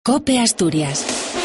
COPE Asturias.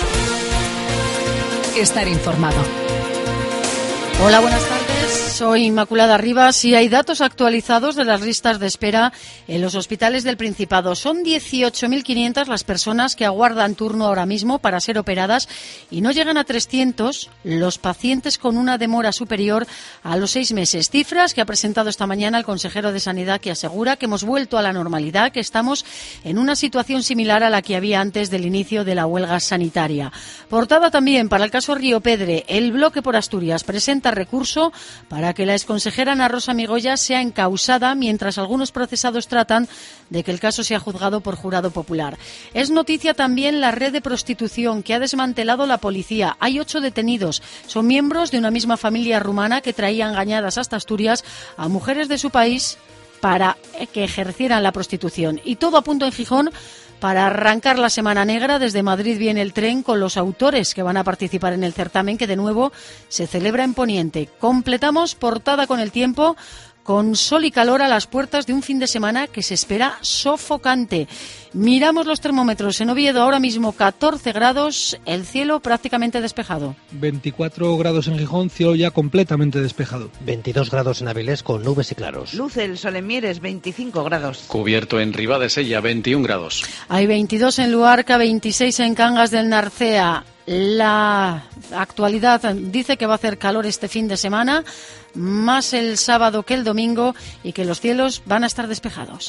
Estar informado. Hola, buenas tardes. Soy Inmaculada Rivas y hay datos actualizados de las listas de espera en los hospitales del Principado. Son 18.500 las personas que aguardan turno ahora mismo para ser operadas y no llegan a 300 los pacientes con una demora superior a los 6 meses. Cifras que ha presentado esta mañana el consejero de Sanidad, que asegura que hemos vuelto a la normalidad, que estamos en una situación similar a la que había antes del inicio de la huelga sanitaria. Portada también para el caso Riopedre. El Bloque por Asturias presenta recurso para que la exconsejera Ana Rosa Migoya sea encausada, mientras algunos procesados tratan de que el caso sea juzgado por jurado popular. Es noticia también la red de prostitución que ha desmantelado la policía. Hay 8 detenidos. Son miembros de una misma familia rumana que traía engañadas hasta Asturias a mujeres de su país para que ejercieran la prostitución. Y todo a punto en Gijón para arrancar la Semana Negra. Desde Madrid viene el tren con los autores que van a participar en el certamen, que de nuevo se celebra en Poniente. Completamos portada con el tiempo, con sol y calor a las puertas de un fin de semana que se espera sofocante. Miramos los termómetros. En Oviedo ahora mismo 14 grados, el cielo prácticamente despejado. 24 grados en Gijón, cielo ya completamente despejado. 22 grados en Avilés con nubes y claros. Luce el sol en Mieres, 25 grados. Cubierto en Ribadesella, 21 grados. Hay 22 en Luarca, 26 en Cangas del Narcea. La actualidad dice que va a hacer calor este fin de semana, más el sábado que el domingo, y que los cielos van a estar despejados.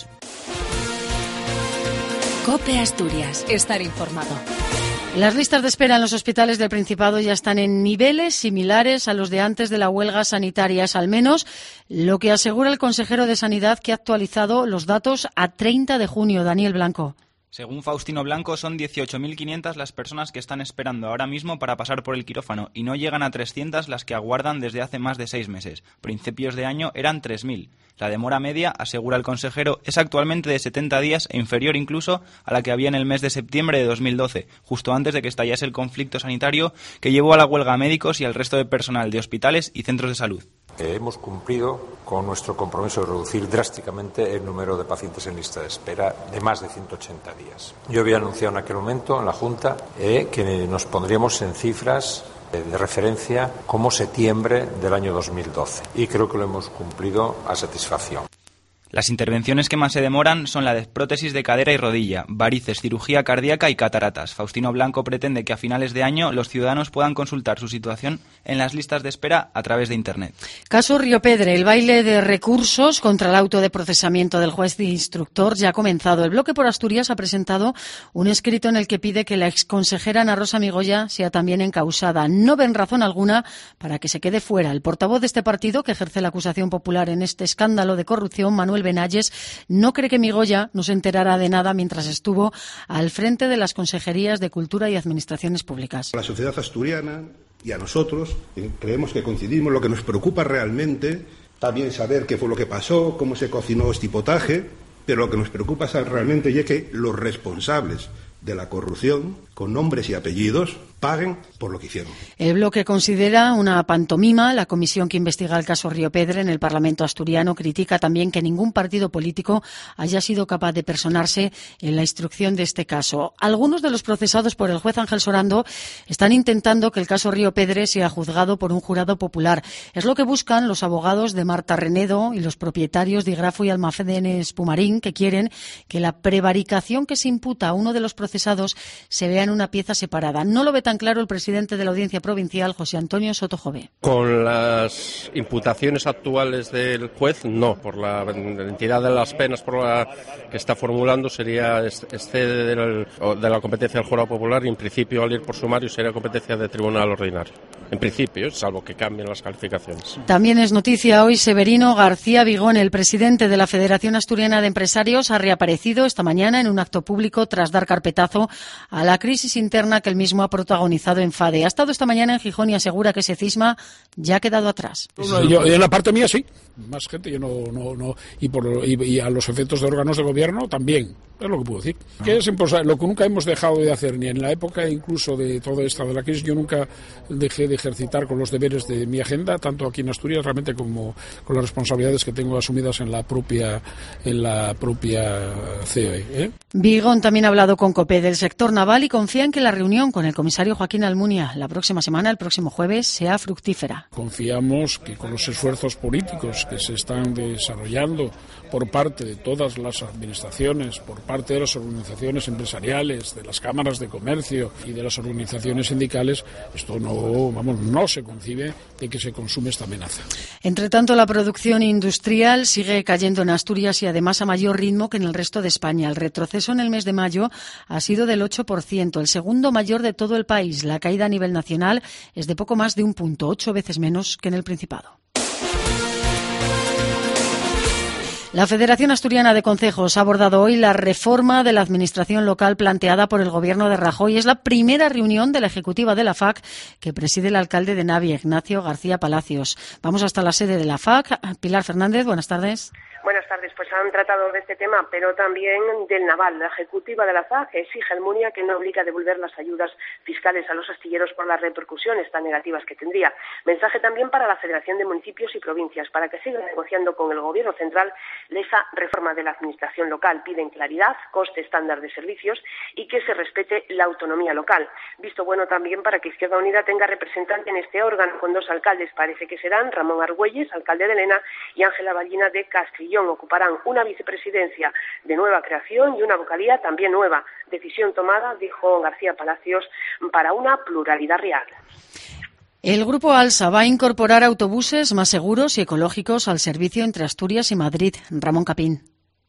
COPE Asturias. Estar informado. Las listas de espera en los hospitales del Principado ya están en niveles similares a los de antes de la huelga sanitaria. Es al menos lo que asegura el consejero de Sanidad, que ha actualizado los datos a 30 de junio. Daniel Blanco. Según Faustino Blanco, son 18.500 las personas que están esperando ahora mismo para pasar por el quirófano y no llegan a 300 las que aguardan desde hace más de 6 meses. Principios de año eran 3.000. La demora media, asegura el consejero, es actualmente de 70 días e inferior incluso a la que había en el mes de septiembre de 2012, justo antes de que estallase el conflicto sanitario que llevó a la huelga a médicos y al resto de personal de hospitales y centros de salud. Hemos cumplido con nuestro compromiso de reducir drásticamente el número de pacientes en lista de espera de más de 180 días. Yo había anunciado en aquel momento en la Junta que nos pondríamos en cifras de referencia como septiembre del año 2012 y creo que lo hemos cumplido a satisfacción. Las intervenciones que más se demoran son la de prótesis de cadera y rodilla, varices, cirugía cardíaca y cataratas. Faustino Blanco pretende que a finales de año los ciudadanos puedan consultar su situación en las listas de espera a través de Internet. Caso Riopedre. El baile de recursos contra el auto de procesamiento del juez de instructor ya ha comenzado. El Bloque por Asturias ha presentado un escrito en el que pide que la exconsejera Ana Rosa Migoya sea también encausada. No ven razón alguna para que se quede fuera. El portavoz de este partido, que ejerce la acusación popular en este escándalo de corrupción, Manuel Benalles, no cree que Migoya no se enterara de nada mientras estuvo al frente de las consejerías de Cultura y Administraciones Públicas. A la sociedad asturiana y a nosotros creemos que coincidimos. Lo que nos preocupa realmente, también saber qué fue lo que pasó, cómo se cocinó este potaje, pero lo que nos preocupa es realmente ya que los responsables de la corrupción, con nombres y apellidos, paguen por lo que hicieron. El Bloque considera una pantomima. La comisión que investiga el caso Riopedre en el Parlamento asturiano critica también que ningún partido político haya sido capaz de personarse en la instrucción de este caso. Algunos de los procesados por el juez Ángel Sorando están intentando que el caso Riopedre sea juzgado por un jurado popular. Es lo que buscan los abogados de Marta Renedo y los propietarios de Igrafo y Almacenes Pumarín, que quieren que la prevaricación que se imputa a uno de los procesados se vea en una pieza separada. No lo ve tan claro el presidente de la Audiencia Provincial, José Antonio Soto Jové. Con las imputaciones actuales del juez, no. Por la entidad de las penas por la que está formulando sería excede de la competencia del jurado popular y en principio al ir por sumario sería competencia de tribunal ordinario. En principio, salvo que cambien las calificaciones. También es noticia hoy Severino García Vigón, el presidente de la Federación Asturiana de Empresarios, ha reaparecido esta mañana en un acto público tras dar carpetazo a la crisis interna que él mismo ha protagonizado en FADE. Ha estado esta mañana en Gijón y asegura que ese cisma ya ha quedado atrás. Yo, en la parte mía sí, más gente, yo no y a los efectos de órganos de gobierno también. Es lo que puedo decir. Que es imposible, lo que nunca hemos dejado de hacer, ni en la época incluso de toda esta de la crisis, yo nunca dejé de ejercitar con los deberes de mi agenda, tanto aquí en Asturias realmente como con las responsabilidades que tengo asumidas en la propia COE. Vigón también ha hablado con COPE del sector naval y confía en que la reunión con el comisario Joaquín Almunia la próxima semana, el próximo jueves, sea fructífera. Confiamos que con los esfuerzos políticos que se están desarrollando por parte de todas las administraciones, por parte de las organizaciones empresariales, de las cámaras de comercio y de las organizaciones sindicales, esto no se concibe de que se consume esta amenaza. Entre tanto, la producción industrial sigue cayendo en Asturias y además a mayor ritmo que en el resto de España. El retroceso en el mes de mayo ha sido del 8%, el segundo mayor de todo el país. La caída a nivel nacional es de poco más de un punto, 8 veces menos que en el Principado. La Federación Asturiana de Concejos ha abordado hoy la reforma de la administración local planteada por el Gobierno de Rajoy. Es la primera reunión de la ejecutiva de la FAC que preside el alcalde de Navia, Ignacio García Palacios. Vamos hasta la sede de la FAC. Pilar Fernández, buenas tardes. Buenas tardes, pues han tratado de este tema, pero también del naval. La ejecutiva de la FAC exige a Almunia que no obligue a devolver las ayudas fiscales a los astilleros por las repercusiones tan negativas que tendría. Mensaje también para la Federación de Municipios y Provincias, para que siga negociando con el Gobierno central esa reforma de la administración local. Piden claridad, coste estándar de servicios y que se respete la autonomía local. Visto bueno también para que Izquierda Unida tenga representante en este órgano, con 2 alcaldes. Parece que serán Ramón Argüelles, alcalde de Lena, y Ángela Ballina de Castrillón. Ocuparán una vicepresidencia de nueva creación y una vocalía también nueva. Decisión tomada, dijo García Palacios, para una pluralidad real. El Grupo ALSA va a incorporar autobuses más seguros y ecológicos al servicio entre Asturias y Madrid. Ramón Capín.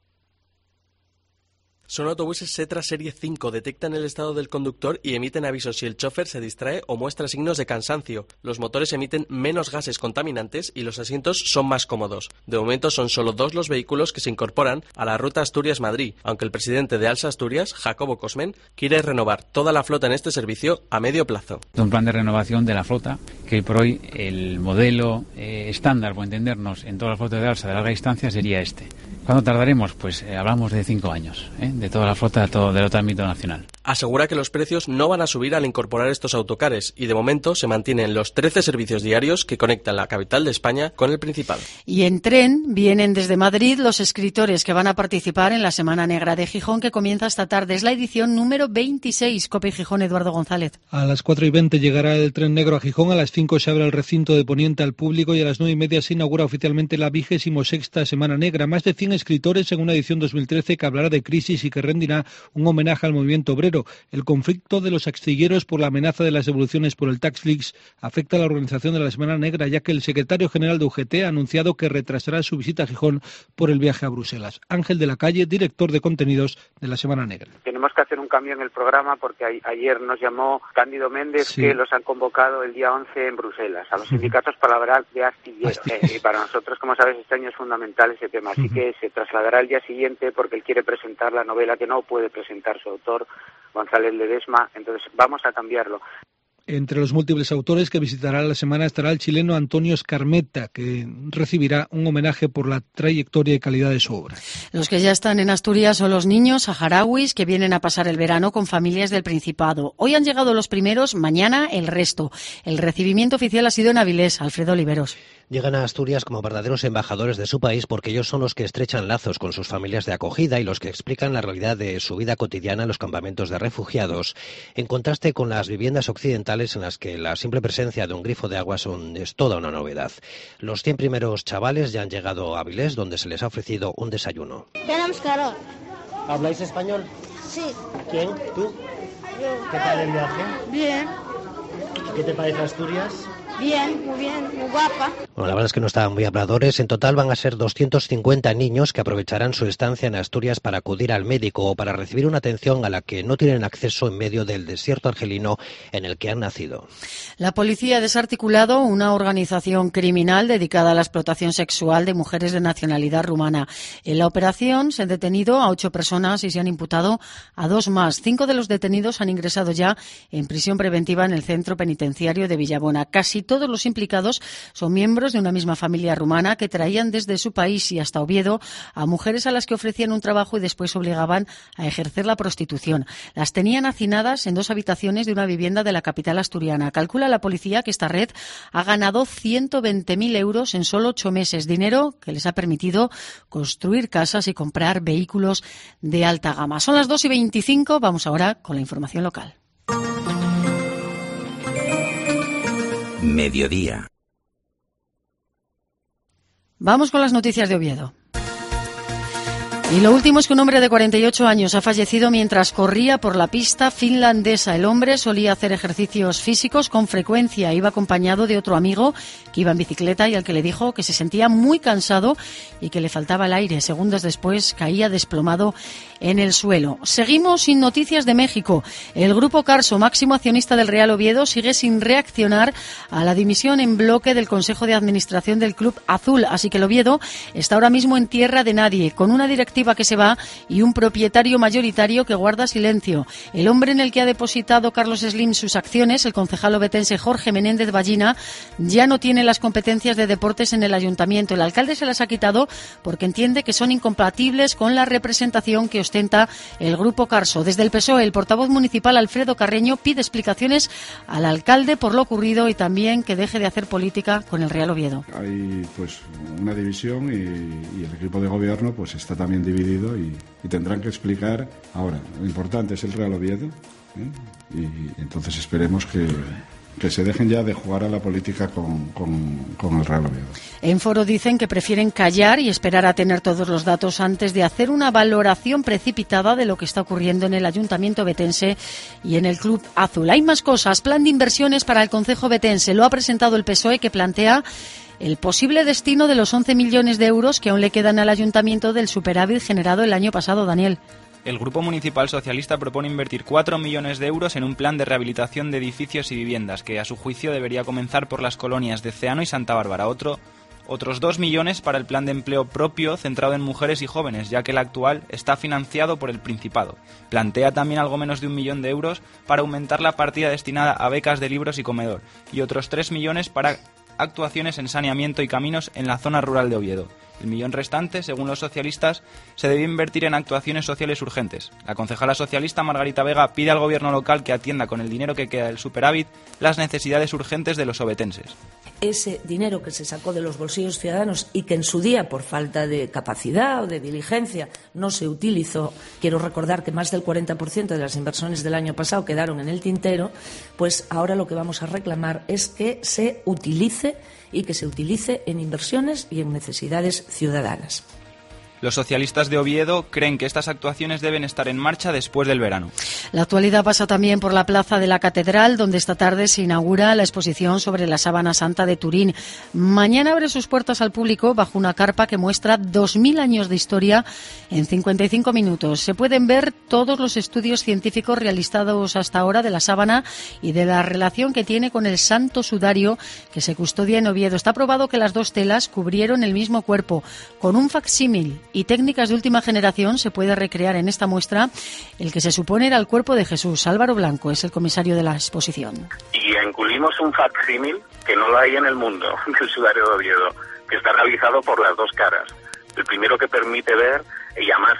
Son autobuses Setra Serie 5, detectan el estado del conductor y emiten avisos si el chofer se distrae o muestra signos de cansancio. Los motores emiten menos gases contaminantes y los asientos son más cómodos. De momento son solo 2 los vehículos que se incorporan a la ruta Asturias-Madrid, aunque el presidente de Alsa Asturias, Jacobo Cosmen, quiere renovar toda la flota en este servicio a medio plazo. Un plan de renovación de la flota, que hoy por hoy el modelo estándar, por entendernos, en toda la flota de Alsa de larga distancia sería este. ¿Cuándo tardaremos? Pues hablamos de 5 años, de toda la flota del otro ámbito nacional. Asegura que los precios no van a subir al incorporar estos autocares y de momento se mantienen los 13 servicios diarios que conectan la capital de España con el Principado. Y en tren vienen desde Madrid los escritores que van a participar en la Semana Negra de Gijón, que comienza esta tarde. Es la edición número 26. COPE Gijón, Eduardo González. A las 4:20 llegará el tren negro a Gijón, a las 5 se abre el recinto de Poniente al público y a las 9:30 se inaugura oficialmente la 26ª Semana Negra. Más de 100 escritores en una edición 2013 que hablará de crisis y que rendirá un homenaje al movimiento obrero. El conflicto de los astilleros por la amenaza de las devoluciones por el tax fix afecta a la organización de la Semana Negra, ya que el secretario general de UGT ha anunciado que retrasará su visita a Gijón por el viaje a Bruselas. Ángel de la Calle, director de contenidos de la Semana Negra. Tenemos que hacer un cambio en el programa porque ayer nos llamó Cándido Méndez, que los han convocado el día 11 en Bruselas, a los sindicatos para hablar de astilleros. Y para nosotros, como sabes, este año es fundamental ese tema, así que se trasladará el día siguiente porque él quiere presentar la novela que no puede presentar su autor, González Ledesma, entonces vamos a cambiarlo. Entre los múltiples autores que visitará la semana estará el chileno Antonio Escarmeta, que recibirá un homenaje por la trayectoria y calidad de su obra. Los que ya están en Asturias son los niños saharauis que vienen a pasar el verano con familias del Principado. Hoy han llegado los primeros, mañana el resto. El recibimiento oficial ha sido en Avilés. Alfredo Oliveros. Llegan a Asturias como verdaderos embajadores de su país porque ellos son los que estrechan lazos con sus familias de acogida y los que explican la realidad de su vida cotidiana en los campamentos de refugiados, en contraste con las viviendas occidentales en las que la simple presencia de un grifo de agua es toda una novedad. Los 100 primeros chavales ya han llegado a Avilés, donde se les ha ofrecido un desayuno. Tenemos calor. ¿Habláis español? Sí. ¿Quién? ¿Tú? Yo. ¿Qué tal el viaje? Bien. ¿Qué te parece Asturias? Bien, muy guapa. Bueno, la verdad es que no estaban muy habladores. En total van a ser 250 niños que aprovecharán su estancia en Asturias para acudir al médico o para recibir una atención a la que no tienen acceso en medio del desierto argelino en el que han nacido. La policía ha desarticulado una organización criminal dedicada a la explotación sexual de mujeres de nacionalidad rumana. En la operación se han detenido a 8 personas y se han imputado a 2 más. 5 de los detenidos han ingresado ya en prisión preventiva en el centro penitenciario de Villabona. Casi todos los implicados son miembros de una misma familia rumana que traían desde su país y hasta Oviedo a mujeres a las que ofrecían un trabajo y después obligaban a ejercer la prostitución. Las tenían hacinadas en 2 habitaciones de una vivienda de la capital asturiana. Calcula la policía que esta red ha ganado 120.000 euros en solo 8 meses, dinero que les ha permitido construir casas y comprar vehículos de alta gama. Son las 2:25, vamos ahora con la información local. Mediodía. Vamos con las noticias de Oviedo. Y lo último es que un hombre de 48 años ha fallecido mientras corría por la pista finlandesa. El hombre solía hacer ejercicios físicos con frecuencia. Iba acompañado de otro amigo que iba en bicicleta y al que le dijo que se sentía muy cansado y que le faltaba el aire. Segundos después caía desplomado en el suelo. Seguimos sin noticias de México. El Grupo Carso, máximo accionista del Real Oviedo, sigue sin reaccionar a la dimisión en bloque del Consejo de Administración del Club Azul. Así que el Oviedo está ahora mismo en tierra de nadie, con una directiva que se va y un propietario mayoritario que guarda silencio. El hombre en el que ha depositado Carlos Slim sus acciones, el concejal ovetense Jorge Menéndez Ballina, ya no tiene las competencias de deportes en el ayuntamiento. El alcalde se las ha quitado porque entiende que son incompatibles con la representación que ostenta el Grupo Carso. Desde el PSOE, el portavoz municipal Alfredo Carreño pide explicaciones al alcalde por lo ocurrido y también que deje de hacer política con el Real Oviedo. Hay pues una división y el equipo de gobierno pues está también dividido y tendrán que explicar. Ahora, lo importante es el Real Oviedo, y entonces esperemos que se dejen ya de jugar a la política con el Real Oviedo. En Foro dicen que prefieren callar y esperar a tener todos los datos antes de hacer una valoración precipitada de lo que está ocurriendo en el Ayuntamiento ovetense y en el Club Azul. Hay más cosas. Plan de inversiones para el concejo ovetense. Lo ha presentado el PSOE, que plantea el posible destino de los 11 millones de euros que aún le quedan al ayuntamiento del superávit generado el año pasado, Daniel. El Grupo Municipal Socialista propone invertir 4 millones de euros en un plan de rehabilitación de edificios y viviendas que, a su juicio, debería comenzar por las colonias de Ceano y Santa Bárbara. Otros 2 millones para el plan de empleo propio centrado en mujeres y jóvenes, ya que el actual está financiado por el Principado. Plantea también algo menos de 1 millón de euros para aumentar la partida destinada a becas de libros y comedor, y otros 3 millones para actuaciones en saneamiento y caminos en la zona rural de Oviedo. El millón restante, según los socialistas, se debe invertir en actuaciones sociales urgentes. La concejala socialista Margarita Vega pide al gobierno local que atienda con el dinero que queda del superávit las necesidades urgentes de los ovetenses. Ese dinero que se sacó de los bolsillos ciudadanos y que en su día, por falta de capacidad o de diligencia, no se utilizó, quiero recordar que más del 40% de las inversiones del año pasado quedaron en el tintero, pues ahora lo que vamos a reclamar es que se utilice y que se utilice en inversiones y en necesidades ciudadanas. Los socialistas de Oviedo creen que estas actuaciones deben estar en marcha después del verano. La actualidad pasa también por la plaza de la Catedral, donde esta tarde se inaugura la exposición sobre la Sábana Santa de Turín. Mañana abre sus puertas al público bajo una carpa que muestra 2000 años de historia en 55 minutos. Se pueden ver todos los estudios científicos realizados hasta ahora de la sábana y de la relación que tiene con el Santo Sudario que se custodia en Oviedo. Está probado que las 2 telas cubrieron el mismo cuerpo. Con un facsímil y técnicas de última generación se puede recrear en esta muestra el que se supone era el cuerpo de Jesús. Álvaro Blanco es el comisario de la exposición. Y incluimos un facsímil que no lo hay en el mundo, del Sudario de Oviedo, que está realizado por las 2 caras. El primero que permite ver, y además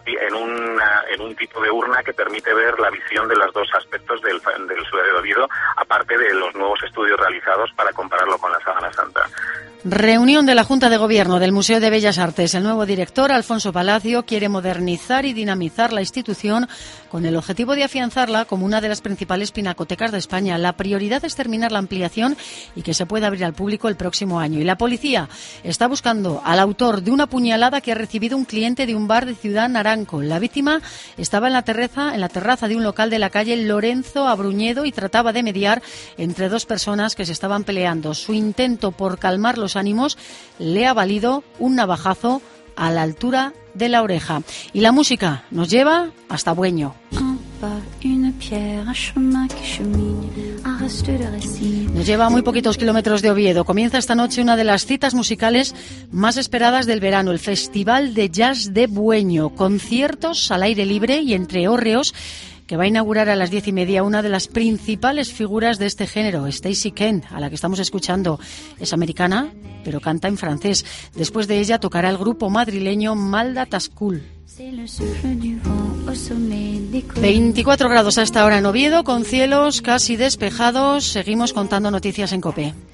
en un tipo de urna que permite ver la visión de los 2 aspectos del Sudario de Oviedo, aparte de los nuevos estudios realizados para compararlo con la Sábana Santa. Reunión de la Junta de Gobierno del Museo de Bellas Artes. El nuevo director, Alfonso Palacio, quiere modernizar y dinamizar la institución con el objetivo de afianzarla como una de las principales pinacotecas de España. La prioridad es terminar la ampliación y que se pueda abrir al público el próximo año. Y la policía está buscando al autor de una puñalada que ha recibido un cliente de un bar de Ciudad Naranco. La víctima estaba en la terraza de un local de la calle Lorenzo Abruñedo y trataba de mediar entre 2 personas que se estaban peleando. Su intento por calmar los ánimos le ha valido un navajazo a la altura de la oreja. Y la música nos lleva hasta Bueño. Nos lleva a muy poquitos kilómetros de Oviedo. Comienza esta noche una de las citas musicales más esperadas del verano, el Festival de Jazz de Bueño. Conciertos al aire libre y entre hórreos que va a inaugurar a las 10:30 una de las principales figuras de este género, Stacey Kent, a la que estamos escuchando. Es americana, pero canta en francés. Después de ella tocará el grupo madrileño Malda Tascool. 24 grados a esta hora en Oviedo, con cielos casi despejados. Seguimos contando noticias en COPE.